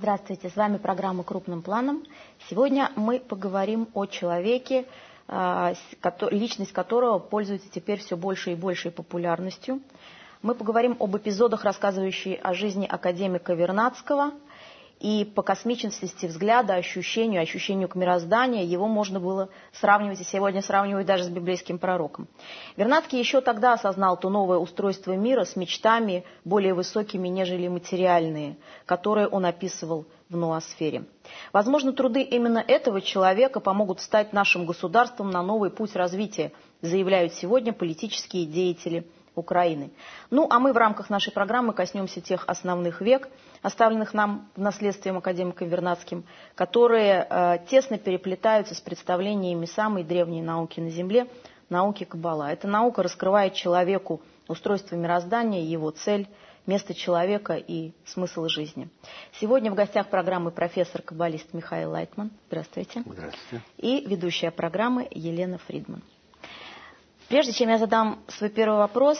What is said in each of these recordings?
Здравствуйте, с вами программа «Крупным планом». Сегодня мы поговорим о человеке, личность которого пользуется теперь все большей и большей популярностью. Мы поговорим об эпизодах, рассказывающих о жизни академика Вернадского, и по космичности взгляда, ощущению к мирозданию его можно было сравнивать, и сегодня сравнивают даже с библейским пророком. Вернадский еще тогда осознал то новое устройство мира с мечтами более высокими, нежели материальные, которые он описывал в ноосфере. Возможно, труды именно этого человека помогут встать нашим государством на новый путь развития, заявляют сегодня политические деятели Украины. Ну, а мы в рамках нашей программы коснемся тех основных век, оставленных нам наследствием академиком Вернадским, которые тесно переплетаются с представлениями самой древней науки на Земле, науки Каббала. Эта наука раскрывает человеку устройство мироздания, его цель, место человека и смысл жизни. Сегодня в гостях программы профессор-каббалист Михаил Лайтман. Здравствуйте. Здравствуйте. И ведущая программы Елена Фридман. Прежде чем я задам свой первый вопрос,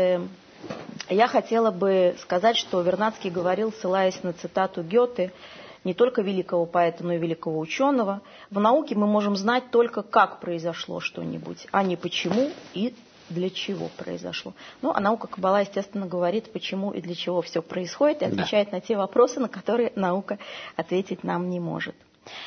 я хотела бы сказать, что Вернадский говорил, ссылаясь на цитату Гёте, не только великого поэта, но и великого ученого: в науке мы можем знать только, как произошло что-нибудь, а не почему и для чего произошло. Ну, а наука Каббала, естественно, говорит, почему и для чего все происходит, и отвечает на те вопросы, на которые наука ответить нам не может.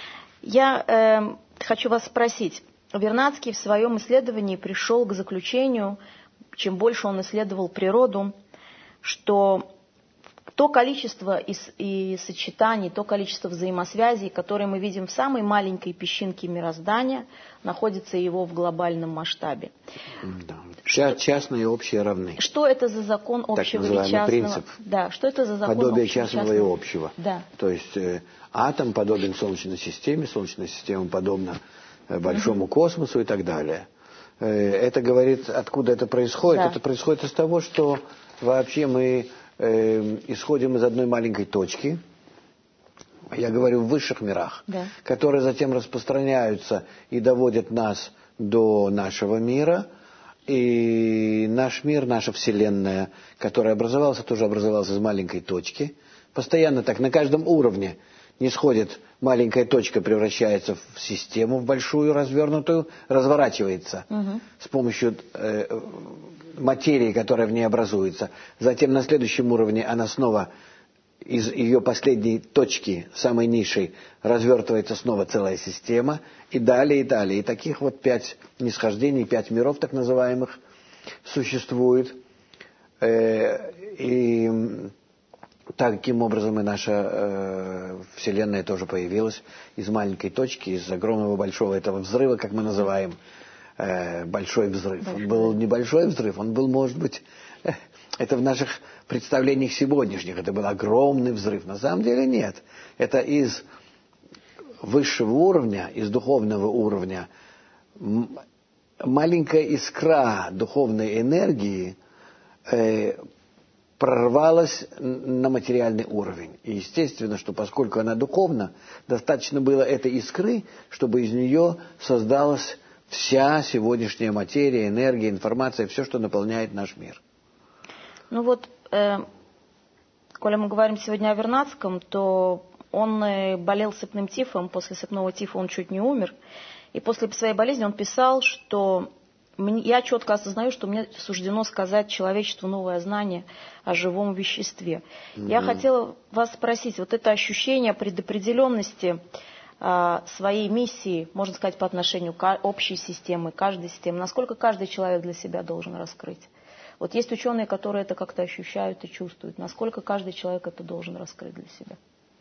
Я хочу вас спросить. Вернадский в своем исследовании пришел к заключению, чем больше он исследовал природу, что то количество и сочетаний, то количество взаимосвязей, которые мы видим в самой маленькой песчинке мироздания, находится его в глобальном масштабе. Да. Частное и общее равны. Что это за закон общего и частного? Принцип. Да, что это за закон подобие общего частного и общего. Да. То есть атом подобен Солнечной системе, Солнечная система подобна большому космосу и так далее. Это говорит, откуда это происходит? Да. Это происходит из того, что вообще мы исходим из одной маленькой точки, я говорю в высших мирах, да, которые затем распространяются и доводят нас до нашего мира. И наш мир, наша Вселенная, которая образовалась, тоже образовалась из маленькой точки. Постоянно так, на каждом уровне не сходит, маленькая точка превращается в систему, в большую развернутую, разворачивается с помощью материи, которая в ней образуется. Затем на следующем уровне она снова из ее последней точки, самой низшей, развертывается снова целая система, и далее, и далее. И таких вот 5 нисхождений, 5 миров так называемых существует. И таким образом и наша Вселенная тоже появилась из маленькой точки, из огромного большого этого взрыва, как мы называем, большой взрыв. Он был небольшой взрыв, он был, может быть, это в наших представлениях сегодняшних, это был огромный взрыв. На самом деле нет. Это из высшего уровня, из духовного уровня, маленькая искра духовной энергии прорвалась на материальный уровень. И естественно, что поскольку она духовна, достаточно было этой искры, чтобы из нее создалась вся сегодняшняя материя, энергия, информация, все, что наполняет наш мир. Ну вот, коли мы говорим сегодня о Вернадском, то он болел сыпным тифом, после сыпного тифа он чуть не умер. И после своей болезни он писал, что я четко осознаю, что мне суждено сказать человечеству новое знание о живом веществе. Я хотела вас спросить, вот это ощущение предопределенности своей миссии, можно сказать, по отношению к общей системе, каждой системе, насколько каждый человек для себя должен раскрыть? Вот есть ученые, которые это как-то ощущают и чувствуют. Насколько каждый человек это должен раскрыть для себя?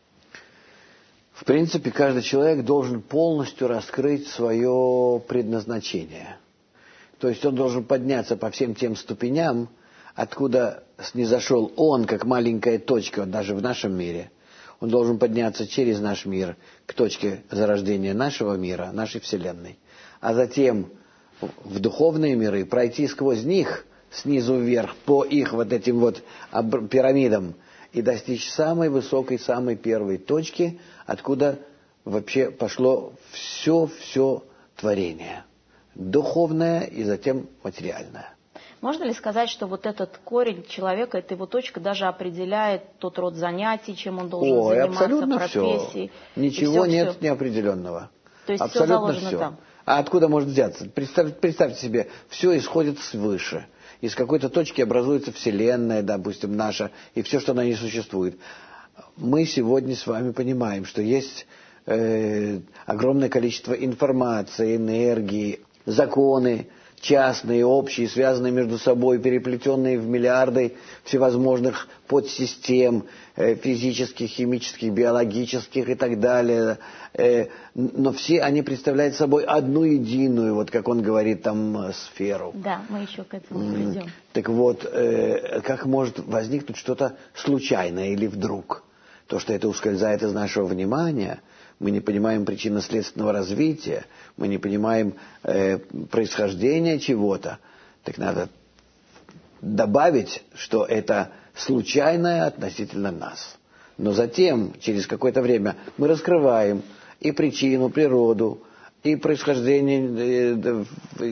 В принципе, каждый человек должен полностью раскрыть свое предназначение. То есть он должен подняться по всем тем ступеням, откуда снизошел он, как маленькая точка, даже в нашем мире. Он должен подняться через наш мир к точке зарождения нашего мира, нашей Вселенной. А затем в духовные миры пройти сквозь них, снизу вверх, по их вот этим вот пирамидам, и достичь самой высокой, самой первой точки, откуда вообще пошло все творение. Духовное и затем материальное. Можно ли сказать, что вот этот корень человека, эта его точка даже определяет тот род занятий, чем он должен заниматься, профессией? Ничего нет неопределенного. То есть абсолютно все заложено там? А откуда может взяться? Представьте себе, все исходит свыше. Из какой-то точки образуется Вселенная, допустим, наша, и все, что на ней существует. Мы сегодня с вами понимаем, что есть огромное количество информации, энергии, законы, частные, общие, связанные между собой, переплетенные в миллиарды всевозможных подсистем, физических, химических, биологических и так далее. Но все они представляют собой одну единую, вот как он говорит там, сферу. Да, мы еще к этому придем. Так вот, как может возникнуть что-то случайное или вдруг? То, что это ускользает из нашего внимания, мы не понимаем причинно-следственного развития, мы не понимаем происхождения чего-то, так надо добавить, что это случайное относительно нас. Но затем, через какое-то время, мы раскрываем и причину, природу, и происхождение,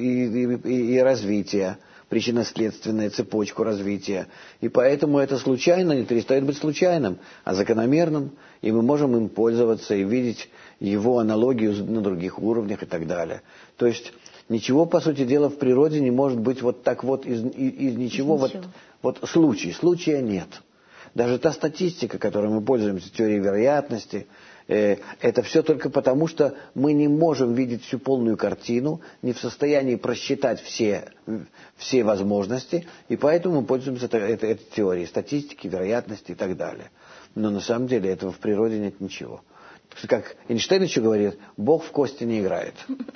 и развитие, причинно-следственную цепочку развития. И поэтому это случайно не перестает быть случайным, а закономерным, и мы можем им пользоваться и видеть его аналогию на других уровнях и так далее. То есть ничего, по сути дела, в природе не может быть вот так вот из ничего. Вот случая нет. Даже та статистика, которой мы пользуемся, теорией вероятности, это все только потому, что мы не можем видеть всю полную картину, не в состоянии просчитать все возможности, и поэтому мы пользуемся этой теорией статистики, вероятности и так далее. Но на самом деле этого в природе нет ничего. Как Эйнштейн еще говорит, Бог в кости не играет.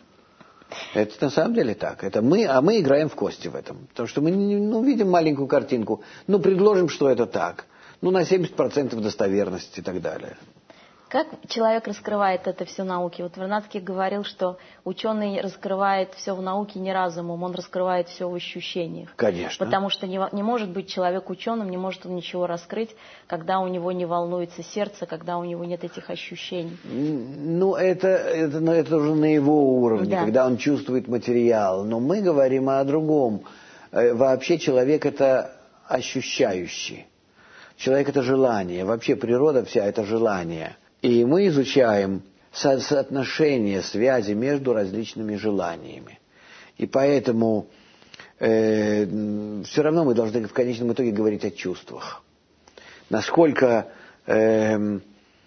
Это на самом деле так. Это мы играем в кости в этом. Потому что мы видим маленькую картинку, предложим, что это так. На 70% достоверности и так далее. Как человек раскрывает это все в науке? Вот Вернадский говорил, что ученый раскрывает все в науке не разумом, он раскрывает все в ощущениях. Конечно. Потому что не может быть человек ученым, не может он ничего раскрыть, когда у него не волнуется сердце, когда у него нет этих ощущений. Это уже на его уровне, да. Когда он чувствует материал. Но мы говорим о другом. Вообще человек это ощущающий. Человек это желание. Вообще природа вся это желание. И мы изучаем соотношение, связи между различными желаниями. И поэтому все равно мы должны в конечном итоге говорить о чувствах. Насколько бы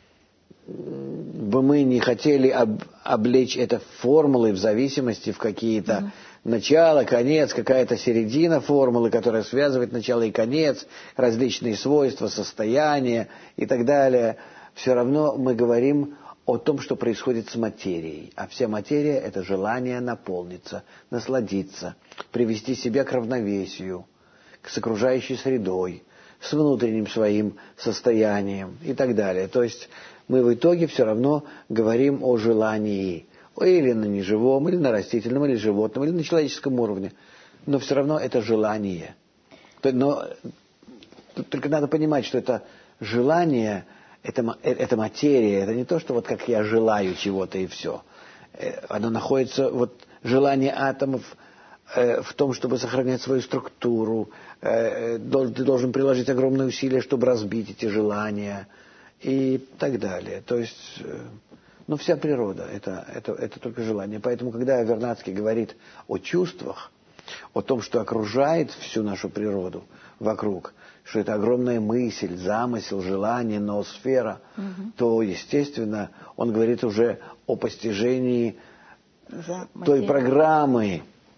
мы не хотели облечь это формулой в зависимости в какие-то начало, конец, какая-то середина формулы, которая связывает начало и конец, различные свойства, состояния и так далее. Все равно мы говорим о том, что происходит с материей. А вся материя – это желание наполниться, насладиться, привести себя к равновесию, с окружающей средой, с внутренним своим состоянием и так далее. То есть мы в итоге все равно говорим о желании. Или на неживом, или на растительном, или животном, или на человеческом уровне. Но все равно это желание. Но только надо понимать, что это желание... Это материя, это не то, что вот как я желаю чего-то и все. Оно находится, желание атомов в том, чтобы сохранять свою структуру. Ты должен приложить огромные усилия, чтобы разбить эти желания и так далее. То есть, вся природа это только желание. Поэтому, когда Вернадский говорит о чувствах, о том, что окружает всю нашу природу вокруг, что это огромная мысль, замысел, желание, ноосфера, то, естественно, он говорит уже о постижении той программы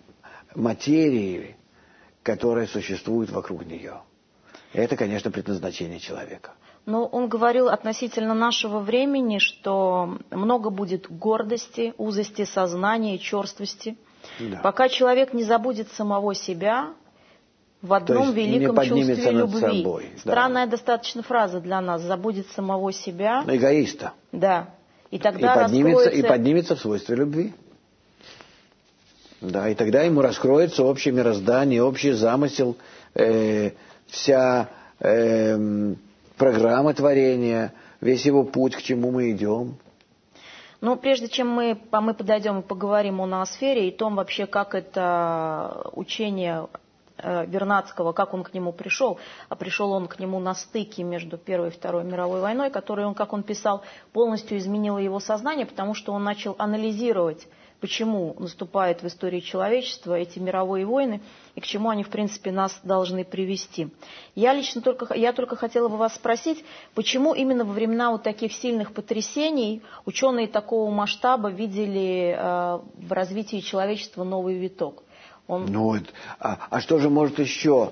материи, которая существует вокруг нее. Это, конечно, предназначение человека. Но он говорил относительно нашего времени, что много будет гордости, узости сознания, черствости. Да. Пока человек не забудет самого себя в одном великом чувстве любви. Собой, Странная достаточно фраза для нас. Забудет самого себя. Эгоиста. Да. И тогда и поднимется в свойстве любви. Да, и тогда ему раскроется общее мироздание, общий замысел, вся программа творения, весь его путь, к чему мы идем. Прежде чем мы подойдем и поговорим о ноосфере и том вообще, как это учение Вернадского, как он к нему пришел, а пришел он к нему на стыке между Первой и Второй мировой войной, которая, как он писал, полностью изменила его сознание, потому что он начал анализировать, почему наступают в истории человечества эти мировые войны и к чему они, в принципе, нас должны привести. Я только хотела бы вас спросить, почему именно во времена вот таких сильных потрясений ученые такого масштаба видели в развитии человечества новый виток? А что же может еще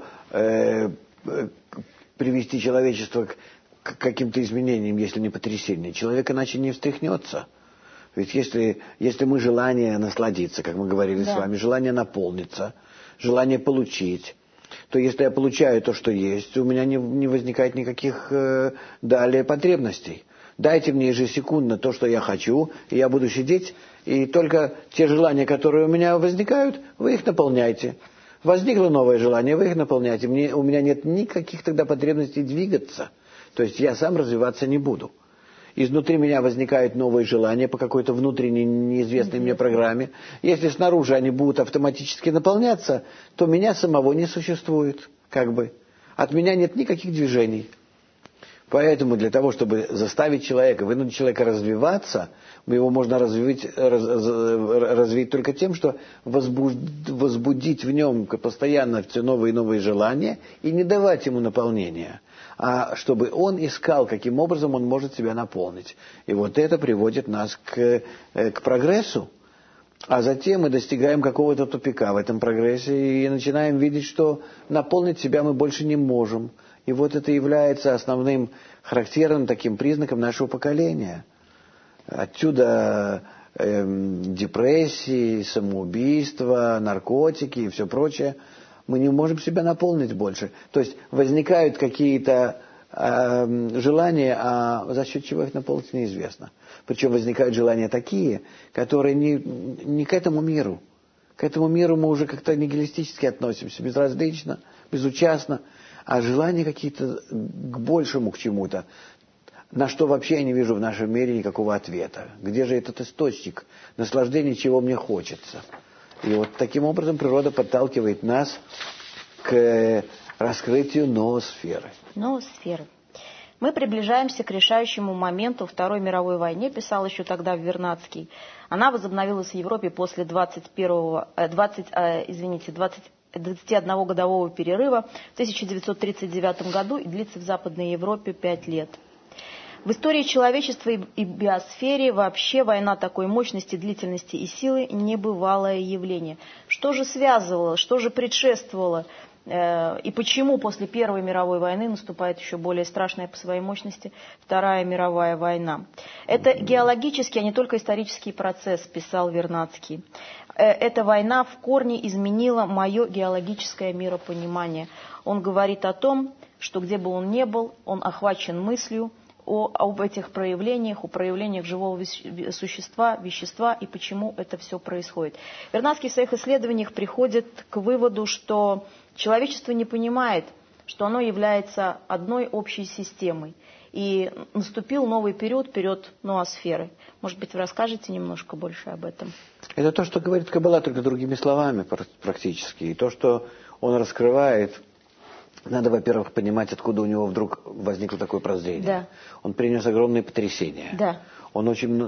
привести человечество к каким-то изменениям, если не потрясение? Человек иначе не встряхнется. Ведь если мы желание насладиться, как мы говорили с вами, желание наполниться, желание получить, то если я получаю то, что есть, у меня не возникает никаких далее потребностей. Дайте мне ежесекундно то, что я хочу, и я буду сидеть, и только те желания, которые у меня возникают, вы их наполняйте. Возникло новое желание, вы их наполняйте. У меня нет никаких тогда потребностей двигаться. То есть я сам развиваться не буду. Изнутри меня возникают новые желания по какой-то внутренней неизвестной мне программе. Если снаружи они будут автоматически наполняться, то меня самого не существует, как бы. От меня нет никаких движений. Поэтому для того, чтобы заставить человека, вынудить человека развиваться, его можно развить только тем, что возбудить в нем постоянно все новые и новые желания и не давать ему наполнения, а чтобы он искал, каким образом он может себя наполнить. И вот это приводит нас к прогрессу. А затем мы достигаем какого-то тупика в этом прогрессе и начинаем видеть, что наполнить себя мы больше не можем. И вот это является основным характерным таким признаком нашего поколения. Отсюда депрессии, самоубийства, наркотики и все прочее. Мы не можем себя наполнить больше. То есть возникают какие-то желания, а за счет чего их наполнить неизвестно. Причем возникают желания такие, которые не к этому миру. К этому миру мы уже как-то нигилистически относимся, безразлично, безучастно. А желания какие-то к большему, к чему-то, на что вообще я не вижу в нашем мире никакого ответа. Где же этот источник наслаждения, чего мне хочется? И вот таким образом природа подталкивает нас к раскрытию ноосферы. Ноосферы. Мы приближаемся к решающему моменту Второй мировой войне, писал еще тогда Вернадский. Она возобновилась в Европе после 21-годового перерыва в 1939 году и длится в Западной Европе 5 лет. В истории человечества и биосфере вообще война такой мощности, длительности и силы – небывалое явление. Что же связывало, что же предшествовало и почему после Первой мировой войны наступает еще более страшная по своей мощности Вторая мировая война? Это геологический, а не только исторический процесс, писал Вернадский. Эта война в корне изменила мое геологическое миропонимание. Он говорит о том, что где бы он ни был, он охвачен мыслью об этих проявлениях, о проявлениях живого существа, вещества и почему это все происходит. Вернадский в своих исследованиях приходит к выводу, что человечество не понимает, что оно является одной общей системой. И наступил новый период, период ноосферы. Может быть, вы расскажете немножко больше об этом? Это то, что говорит Каббала, только другими словами практически. И то, что он раскрывает, надо, во-первых, понимать, откуда у него вдруг возникло такое прозрение. Да. Он принес огромные потрясения. Да. Он очень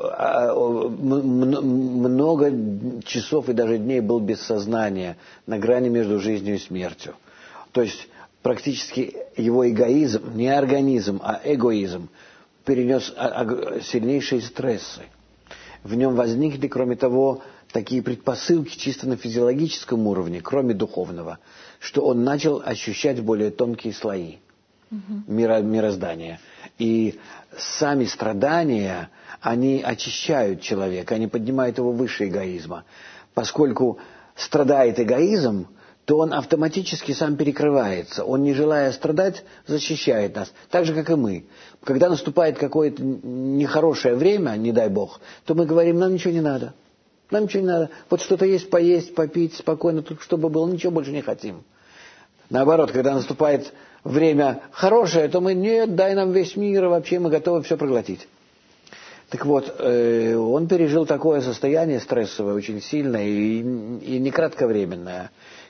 много часов и даже дней был без сознания, на грани между жизнью и смертью. То есть практически его эгоизм, не организм, а эгоизм, перенес сильнейшие стрессы. В нем возникли, кроме того, такие предпосылки чисто на физиологическом уровне, кроме духовного, что он начал ощущать более тонкие слои мироздания. И сами страдания, они очищают человека, они поднимают его выше эгоизма. Поскольку страдает эгоизм, то он автоматически сам перекрывается. Он, не желая страдать, защищает нас. Так же, как и мы. Когда наступает какое-то нехорошее время, не дай Бог, то мы говорим, нам ничего не надо. Нам ничего не надо. Вот что-то есть, поесть, попить, спокойно, тут чтобы было, ничего больше не хотим. Наоборот, когда наступает время хорошее, то мы, нет, дай нам весь мир, и вообще мы готовы все проглотить. Так вот, он пережил такое состояние стрессовое, очень сильное и не кратковременное,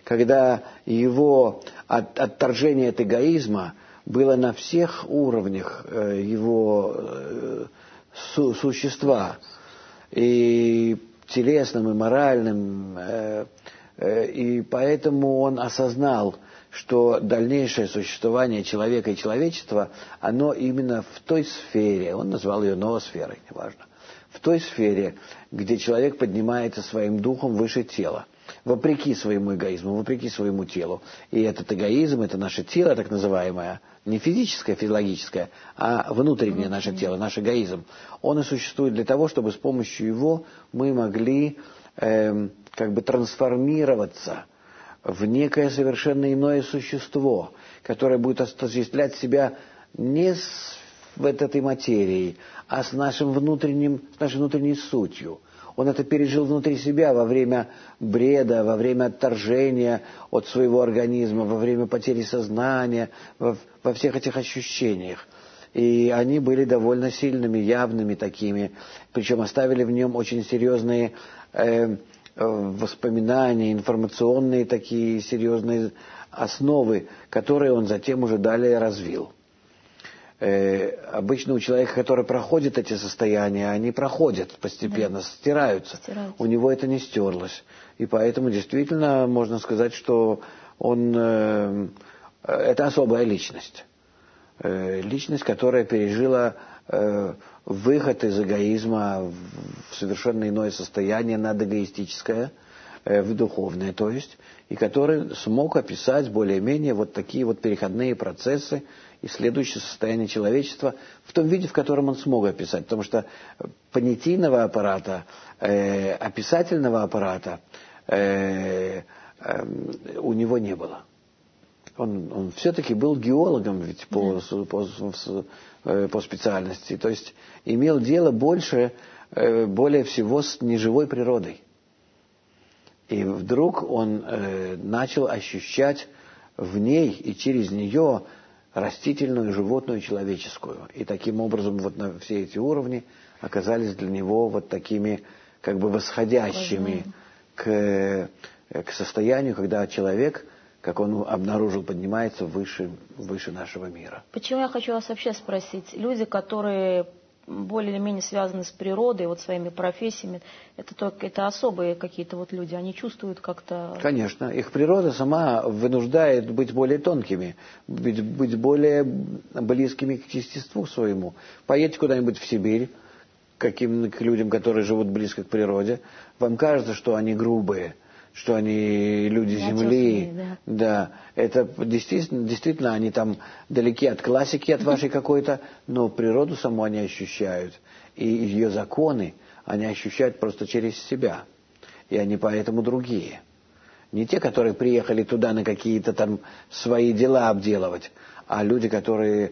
когда его отторжение от эгоизма было на всех уровнях его существа, и телесным, и моральным, и поэтому он осознал, что дальнейшее существование человека и человечества, оно именно в той сфере, он назвал ее ноосферой, неважно, в той сфере, где человек поднимается своим духом выше тела, вопреки своему эгоизму, вопреки своему телу. И этот эгоизм, это наше тело, так называемое, не физическое, физиологическое, а внутреннее наше тело, наш эгоизм, он и существует для того, чтобы с помощью его мы могли трансформироваться в некое совершенно иное существо, которое будет осуществлять себя не в этой материи, а с нашей внутренней сутью. Он это пережил внутри себя во время бреда, во время отторжения от своего организма, во время потери сознания, во всех этих ощущениях. И они были довольно сильными, явными такими, причем оставили в нем очень серьезные воспоминания, информационные такие серьезные основы, которые он затем уже далее развил. Обычно у человека, который проходит эти состояния, они проходят постепенно, стираются. У него это не стерлось. И поэтому действительно можно сказать, что он это особая личность. Личность, которая пережила выход из эгоизма в совершенно иное состояние, надэгоистическое, в духовное, то есть, и который смог описать более-менее вот такие вот переходные процессы и следующее состояние человечества в том виде, в котором он смог описать. Потому что понятийного аппарата, описательного аппарата у него не было. Он все-таки был геологом ведь по специальности, то есть имел дело более всего с неживой природой. И вдруг он начал ощущать в ней и через нее растительную, животную, человеческую. И таким образом вот на все эти уровни оказались для него вот такими как бы восходящими к состоянию, когда человек, как он обнаружил, поднимается выше нашего мира. Почему я хочу вас вообще спросить? Люди, которые более или менее связаны с природой, вот своими профессиями, это особые какие-то вот люди, они чувствуют как-то... Конечно, их природа сама вынуждает быть более тонкими, быть более близкими к естеству своему. Поедьте куда-нибудь в Сибирь, к людям, которые живут близко к природе, вам кажется, что они грубые, что они люди земли. Да, это действительно они там далеки от классики, от вашей какой-то, но природу саму они ощущают. И ее законы они ощущают просто через себя. И они поэтому другие. Не те, которые приехали туда на какие-то там свои дела обделывать, а люди, которые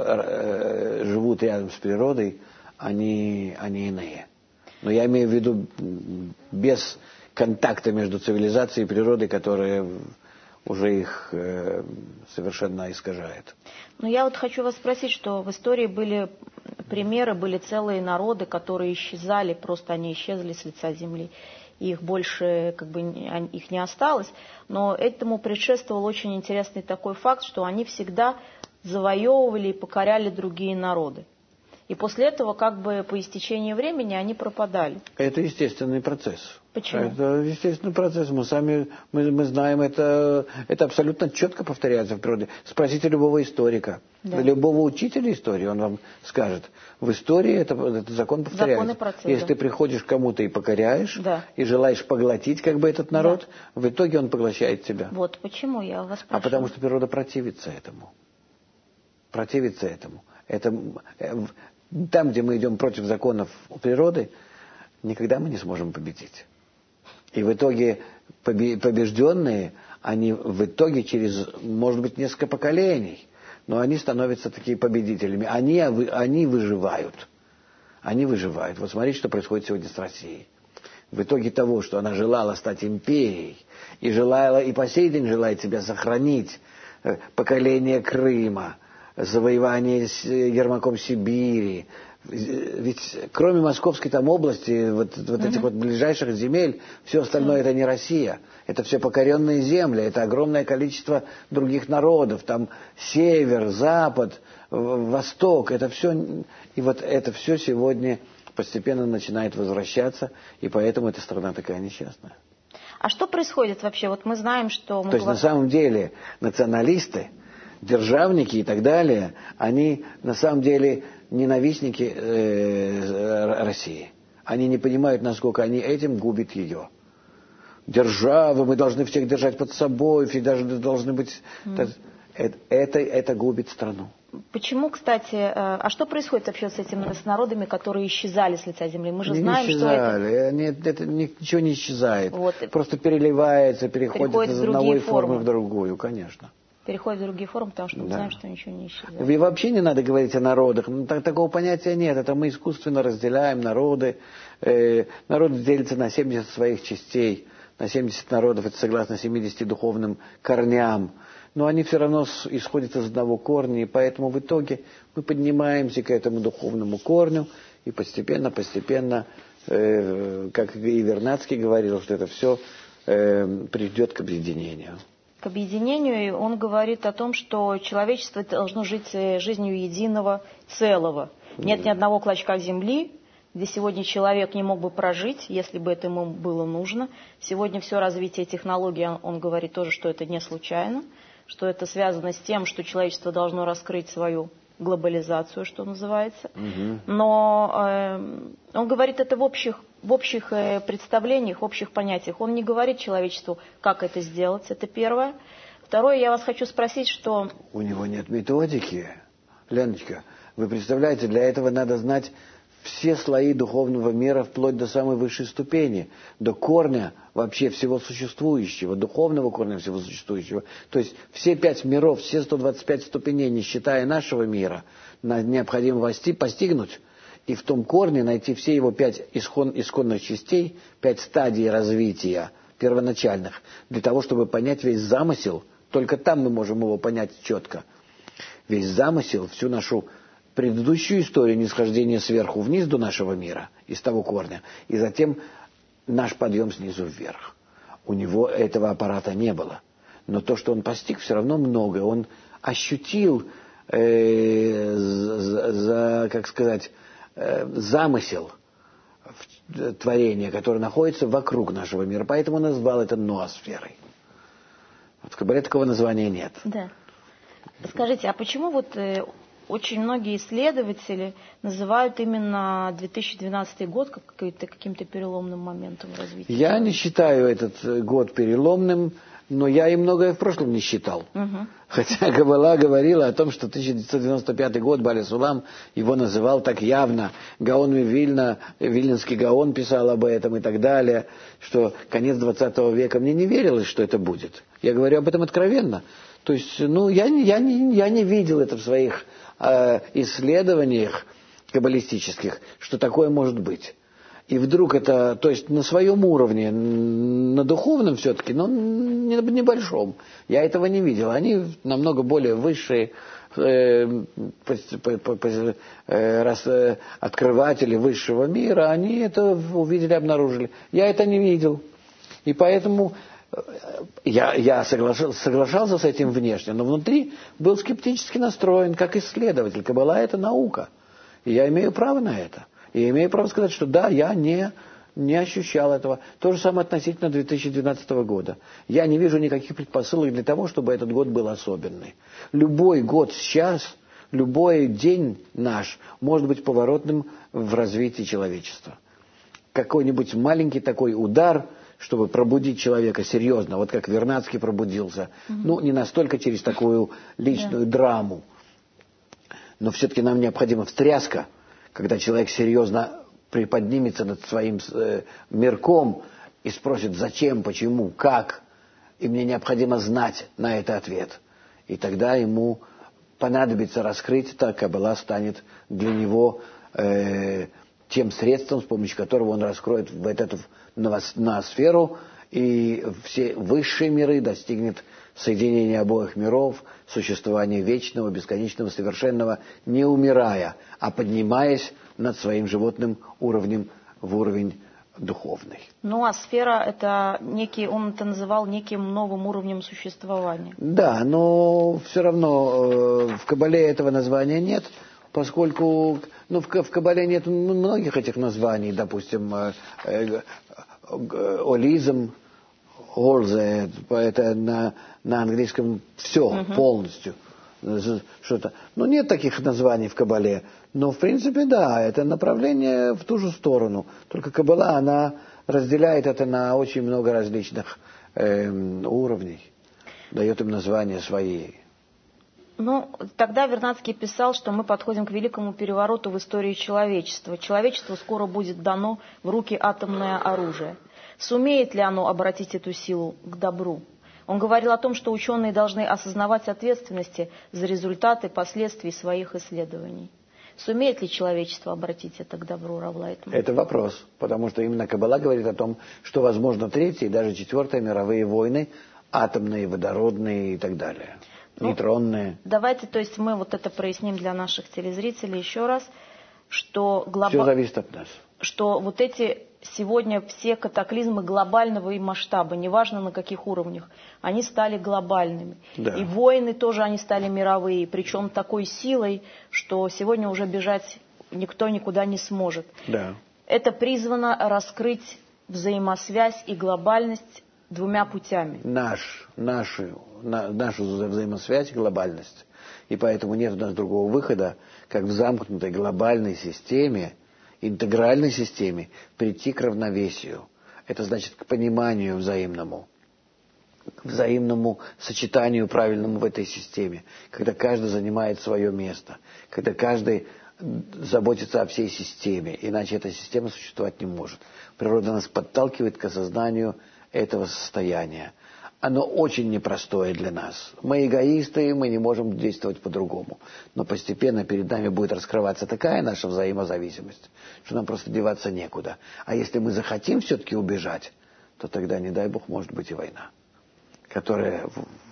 живут рядом с природой, они иные. Но я имею в виду без контакта между цивилизацией и природой, которая уже их совершенно искажает. Но я вот хочу вас спросить, что в истории были примеры, были целые народы, которые исчезали, просто они исчезли с лица земли. И их больше, их не осталось. Но этому предшествовал очень интересный такой факт, что они всегда завоевывали и покоряли другие народы. И после этого, по истечении времени, они пропадали. Это естественный процесс. Почему? Это естественный процесс. Мы знаем, это абсолютно четко повторяется в природе. Спросите любого историка, любого учителя истории, он вам скажет. В истории этот закон повторяется. Если ты приходишь к кому-то и покоряешь, и желаешь поглотить этот народ, в итоге он поглощает тебя. Вот почему я вас спрашиваю. А потому что природа противится этому. Там, где мы идем против законов природы, никогда мы не сможем победить. И в итоге побежденные, они в итоге через, может быть, несколько поколений, но они становятся такими победителями. Они выживают. Они выживают. Вот смотрите, что происходит сегодня с Россией. В итоге того, что она желала стать империей, и по сей день желает себя сохранить, поколение Крыма, завоевание Ермаком Сибири, ведь кроме Московской там области, вот этих вот ближайших земель, все остальное это не Россия. Это все покоренные земли, это огромное количество других народов. Там север, запад, восток, это все. И вот это все сегодня постепенно начинает возвращаться, и поэтому эта страна такая несчастная. А что происходит вообще? Вот мы знаем, что... То есть на самом деле националисты, державники и так далее, они на самом деле ненавистники России. Они не понимают, насколько они этим губят ее. Держава, мы должны всех держать под собой, все должны быть... Это губит страну. Почему, кстати, а что происходит вообще с народами, которые исчезали с лица земли? Мы же знаем, что это... Нет, это ничего не исчезает. Вот. Просто переливается, переходит из одной формы в другую, конечно. Переходит в другие формы, потому что мы знаем, что ничего не исчезает. И вообще не надо говорить о народах. Такого понятия нет. Это мы искусственно разделяем народы. Народы делятся на 70 своих частей. На 70 народов, это согласно 70 духовным корням. Но они все равно исходят из одного корня, и поэтому в итоге мы поднимаемся к этому духовному корню, и постепенно, как и Вернадский говорил, что это все придет к объединению. К объединению, и он говорит о том, что человечество должно жить жизнью единого целого. Нет ни одного клочка земли, где сегодня человек не мог бы прожить, если бы это ему было нужно. Сегодня все развитие технологий, он говорит тоже, что это не случайно, что это связано с тем, что человечество должно раскрыть свою глобализацию, что называется. Но он говорит это в общих представлениях, в общих понятиях. Он не говорит человечеству, как это сделать, это первое. Второе, я вас хочу спросить, что... У него нет методики. Леночка, вы представляете, для этого надо знать все слои духовного мира вплоть до самой высшей ступени, до корня вообще всего существующего, духовного корня всего существующего. То есть все 5 миров, все 125 ступеней, не считая нашего мира, необходимо постигнуть и в том корне найти все его 5 исконных частей, 5 стадий развития первоначальных, для того, чтобы понять весь замысел. Только там мы можем его понять четко. Весь замысел, всю нашу предыдущую историю нисхождения сверху вниз до нашего мира, из того корня, и затем наш подъем снизу вверх. У него этого аппарата не было. Но то, что он постиг, все равно многое. Он ощутил, замысел творения, которое находится вокруг нашего мира. Поэтому он назвал это ноосферой. Вот в Кабале такого названия нет. Да. Скажите, а почему очень многие исследователи называют именно 2012 год каким-то переломным моментом развития? Я не считаю этот год переломным, но я и многое в прошлом не считал. Хотя Кабала говорила о том, что 1995 год, Баля Сулам его называл так явно. Гаон Вильна, Вильнинский Гаон писал об этом и так далее, что конец 20 века. Мне не верилось, что это будет. Я говорю об этом откровенно. То есть, я не видел это в своих исследованиях каббалистических, что такое может быть. И вдруг это, то есть на своем уровне, на духовном все-таки, но небольшом, я этого не видел. Они намного более высшие открыватели высшего мира, они это увидели, обнаружили. Я это не видел. И поэтому я соглашался с этим внешне, но внутри был скептически настроен, как исследователь. Каббала – это наука. И я имею право на это. И имею право сказать, что да, я не ощущал этого. То же самое относительно 2012 года. Я не вижу никаких предпосылок для того, чтобы этот год был особенный. Любой год сейчас, любой день наш может быть поворотным в развитии человечества. Какой-нибудь маленький такой удар, чтобы пробудить человека серьезно, вот как Вернадский пробудился. Не настолько через такую личную драму. Но все-таки нам необходима встряска, когда человек серьезно приподнимется над своим мирком и спросит, зачем, почему, как. И мне необходимо знать на это ответ. И тогда ему понадобится раскрыть, так Каббала станет для него тем средством, с помощью которого он раскроет эту ноосферу и все высшие миры, достигнет соединение обоих миров, существование вечного, бесконечного, совершенного, не умирая, а поднимаясь над своим животным уровнем в уровень духовный. Ну, а сфера – это некий, он это называл неким новым уровнем существования. Да, но все равно в Кабале этого названия нет, поскольку в Кабале нет многих этих названий, допустим, олизм, орзе, это на английском все, полностью. Что-то. Ну, нет таких названий в Кабале. Но, в принципе, да, это направление в ту же сторону. Только Кабала, она разделяет это на очень много различных уровней. Дает им названия свои. Ну, тогда Вернадский писал, что мы подходим к великому перевороту в истории человечества. Человечеству скоро будет дано в руки атомное оружие. Сумеет ли оно обратить эту силу к добру? Он говорил о том, что ученые должны осознавать ответственности за результаты последствий своих исследований. Сумеет ли человечество обратить это к добру, Рав Лайтман? Это вопрос, потому что именно Каббала говорит о том, что возможно третья и даже четвертая мировые войны, атомные, водородные и так далее, нейтронные. Давайте, то есть мы вот это проясним для наших телезрителей еще раз, что Все зависит от нас. Что вот эти сегодня все катаклизмы глобального масштаба, неважно на каких уровнях, они стали глобальными. Да. И войны тоже они стали мировые, причем такой силой, что сегодня уже бежать никто никуда не сможет. Да. Это призвано раскрыть взаимосвязь и глобальность двумя путями. Нашу взаимосвязь и глобальность. И поэтому нет у нас другого выхода, как в замкнутой глобальной системе, интегральной системе, прийти к равновесию. Это значит к пониманию взаимному, к взаимному сочетанию правильному в этой системе, когда каждый занимает свое место, когда каждый заботится о всей системе, иначе эта система существовать не может. Природа нас подталкивает к осознанию этого состояния. Оно очень непростое для нас. Мы эгоисты, мы не можем действовать по-другому. Но постепенно перед нами будет раскрываться такая наша взаимозависимость, что нам просто деваться некуда. А если мы захотим все-таки убежать, то тогда, не дай Бог, может быть и война, которая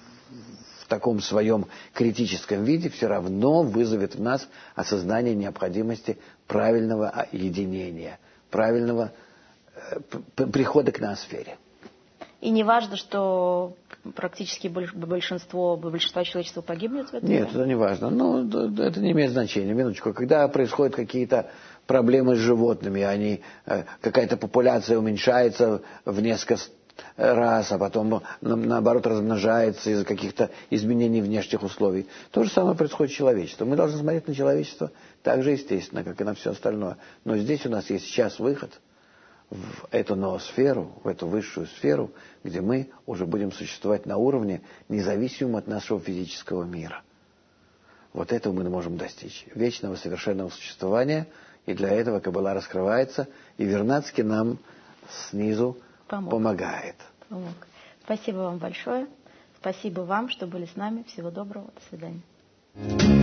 в таком своем критическом виде все равно вызовет в нас осознание необходимости правильного единения, правильного прихода к ноосфере. И не важно, что практически большинство человечества погибнет в этом? Нет, это не важно. Но это не имеет значения. Минуточку. Когда происходят какие-то проблемы с животными, какая-то популяция уменьшается в несколько раз, а потом, наоборот, размножается из-за каких-то изменений внешних условий. То же самое происходит с человечеством. Мы должны смотреть на человечество так же естественно, как и на все остальное. Но здесь у нас есть сейчас выход в эту ноосферу, в эту высшую сферу, где мы уже будем существовать на уровне, независимом от нашего физического мира. Вот этого мы можем достичь. Вечного совершенного существования. И для этого Каббала раскрывается. И Вернадский нам снизу помогает. Спасибо вам большое. Спасибо вам, что были с нами. Всего доброго. До свидания.